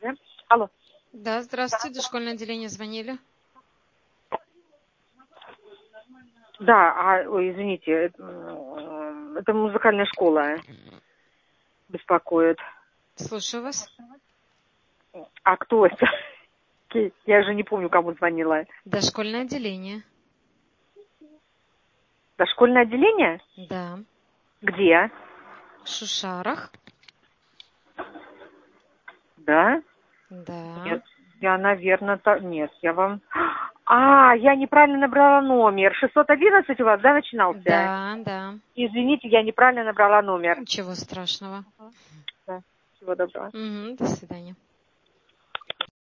Да? Алло. Да, здравствуйте, дошкольное отделение звонили. Да, ой, извините, это музыкальная школа беспокоит. Слушаю вас. А кто это? Я же не помню, кому звонила. Дошкольное отделение. Дошкольное отделение? Да. Где? В Шушарах. Да? Да. Нет, я, наверное, нет, я вам... я неправильно набрала номер. 611 у вас, да, начинался? Да. Извините, я неправильно набрала номер. Ничего страшного. Да, всего доброго. До свидания.